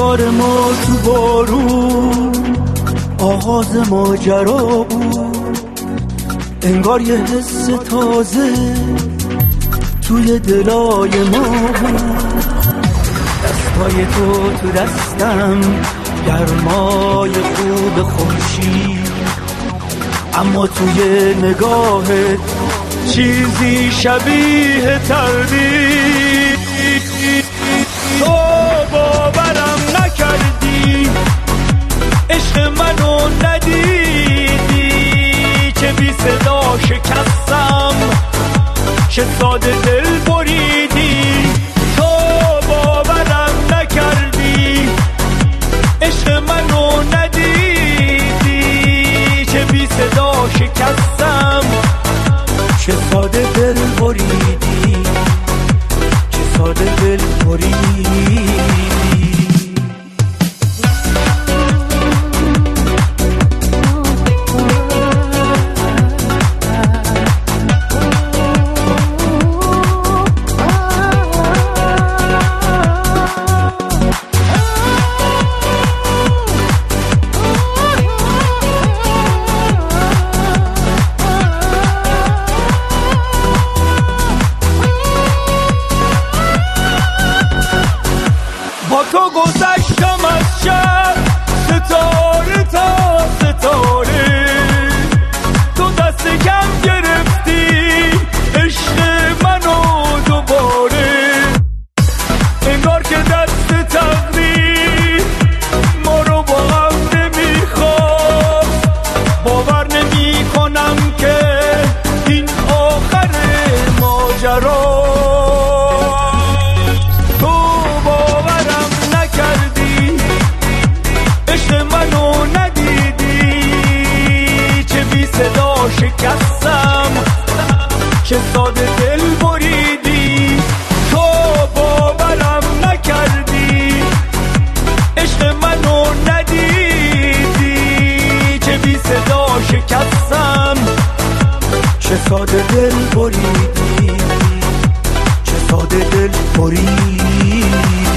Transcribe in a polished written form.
دیدار ما تو بارون آغاز ماجرا بود، انگار یه حس تازه توی دلای ما بود. دستای تو دستم، گرمای خوب خورشید، اما توی نگاهت چیزی شبیه تردید. تو باورم نکردی، عشق منو ندیدی، چه بی صدا شکستم، چه ساده دل بریدی. تو باورم نکردی، عشق منو ندیدی، چه بی صدا شکستم، چه ساده دل بریدی، چه ساده دل بریدی. با تو گذشتم از شب، ستاره تا ستاره، تو دست کم گرفتی عشق منو دوباره، انگار که دست تقدیر ما رو با هم نمیخواست. باور نمی کنم که این آخر ماجرا. شکستم، چه ساده دل بریدی. تو باورم نکردی، عشق منو ندیدی، چه بی صدا شکستم، چه ساده دل بریدی، چه ساده دل بریدی.